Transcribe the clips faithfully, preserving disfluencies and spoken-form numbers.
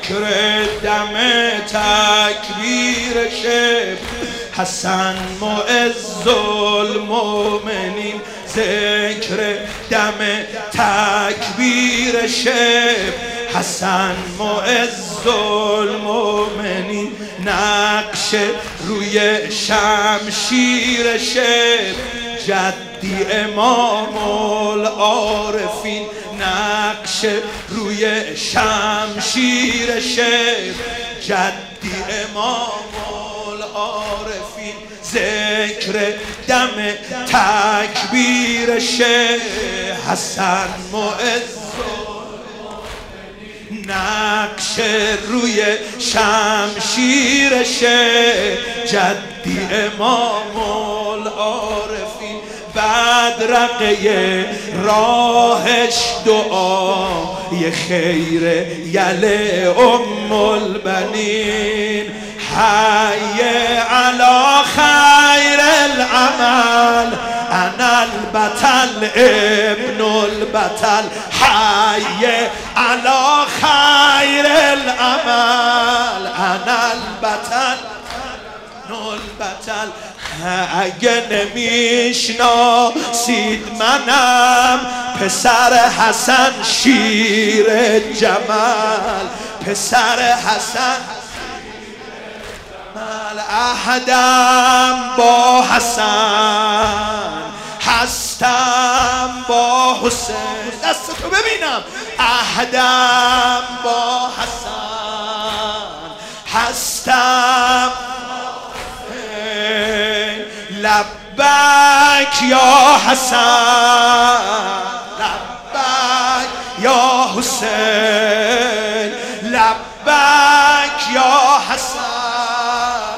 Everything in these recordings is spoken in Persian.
ذکر دم تکبیر شب حسن معز المؤمنین، ذکر دم تکبیر شب حسن معز المؤمنین، نقش روی شمشیر شب جدی امام العارفین، نقش روی شمشیر شب جدی امام العارفین، ذکر دم تکبیر شب حسن معز، نقش روی شمشیر شب جدی امام العارفین، بدرقه راهش دعای خیر یله ام البنین، حی علی خیر العمل انا البطل ابن البطل، حی علی خیر العمل انا البطل ابن البطل. اگه نمیشناسید منم پسر حسن شیر جمال، پسر حسن مال احدم با حسن، هستم با حسین، دستتو ببینم، احدم با حسن، هستم لبک یا حسن، لبک یا حسین، لبک یا حسن،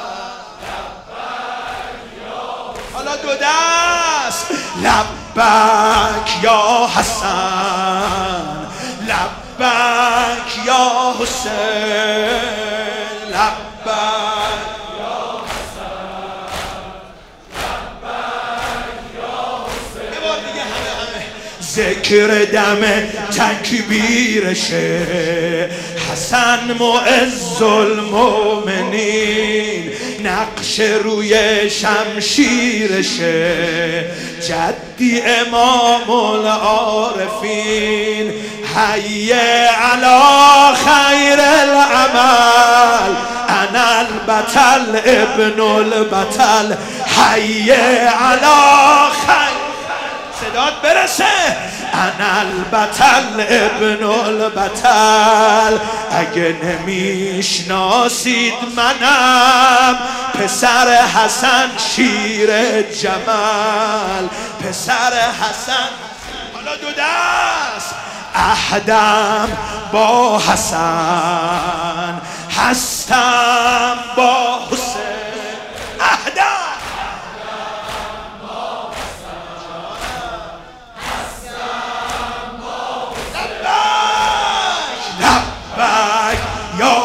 حالا دو دست، لبک یا حسن، لبک یا حسین، لبک ذکر دم تکبیرشه حسن معز المؤمنین، نقش روی شمشیرشه جدی امام العارفین، حی علی خیر العمل انا البطل ابن البطل، حی علی خیر، صدات برسه، انا البطل ابن البطل. اگه نمیشناسید منم پسر حسن شیر جمال، پسر حسن، حالا دو دست، احدم با حسن، هستم با حسین، احدم یا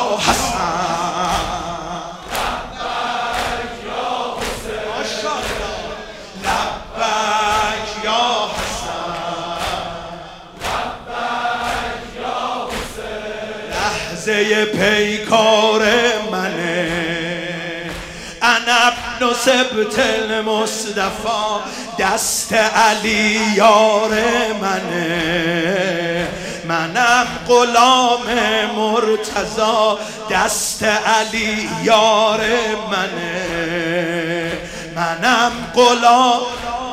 حسن، لبک یا حسین، ماشاءالله، لبک یا حسن، لبک یا حسین، لحظه پیکار منه انا ابن سبط المصطفى، دست علی یار منه، منم غلام مرتضی، دست علی یار منه، منم غلام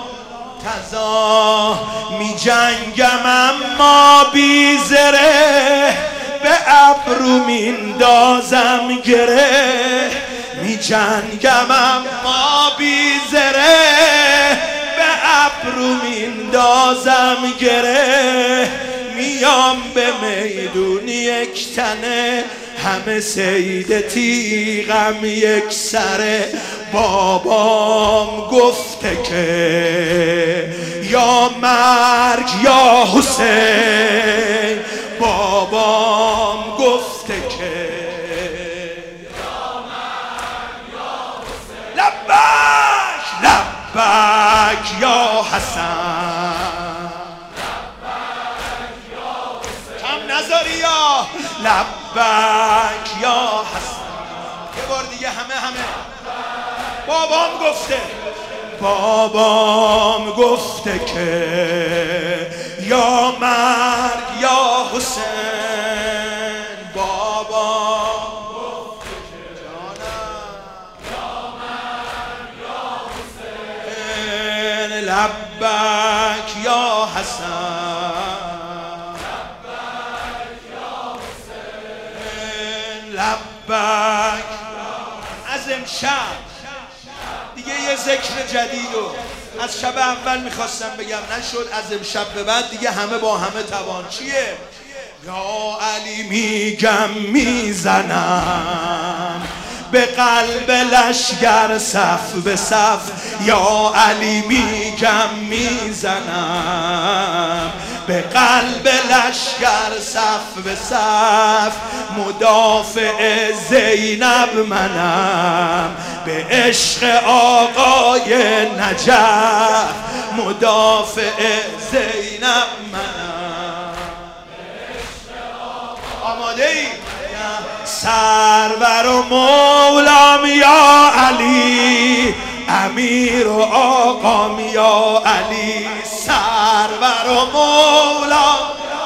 مرتضی، می جنگم اما بی زره، به ابرو میندازم گره، می جنگم اما بی زره، به ابرو میندازم گره، میام به میدون یک تنه، همه صید تیغم یک سره، بابام گفته که یا مرگ یا حسین، بابام گفته که یا مرگ یا حسین، لبک لبک یا حسن، نذاری یا لب لبک یا حسن. یه بار دیگه همه همه. بابام گفته بابام گفته که یا مرگ یا حسین. بابام گفته که جانم یا مرگ یا حسین. لبک یا حسن، لبک یا حسین، لبک. از امشب دیگه یه ذکر جدید رو از شب اول میخواستم بگم نشد، از امشب به بعد دیگه همه با همه توان. چیه؟ یا علی میگم میزنم به قلب لشگر صف به صف. یا علی میگم میزنم به قلب لشگر صف به صف. مدافع زینب منم به عشق آقای نجف. مدافع زینب منم به عشق آقای. آماده ای؟ سرور و مولام یا علی، امیر و آقام یا علی. سرور و مولام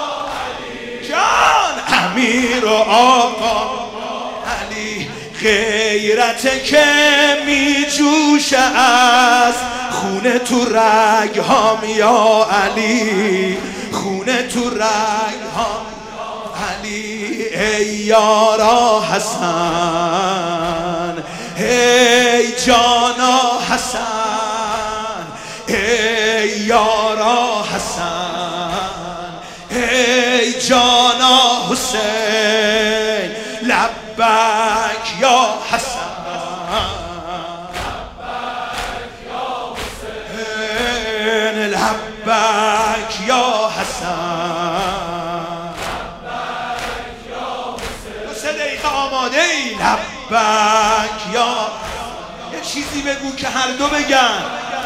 جان، امیر و آقام علی. غیرت که می جوشه از خونه تو رگ هام یا علی. خونه تو رگ هام علی. ای یارا حسن، ای جانا حسن، ای یارا حسن، ای جانا حسین. لبک یا حسن، لبک یا حسین، لبک یا حسن. سه دقیقه آماده ای؟ لبک یا. یه چیزی بگو که هر دو بگن.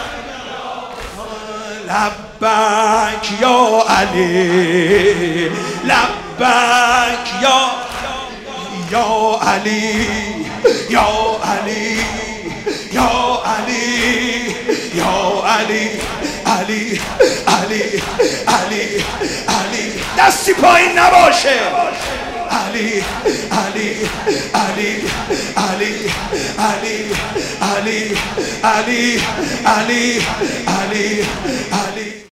لبک یا علی، لبک یا یا علی، یا علی، یا علی، یا علی، علی، علی، علی، علی. دستی پایین نباشه. علی، علی، علی، علی، علی، علی، علی، علی، علی، علی.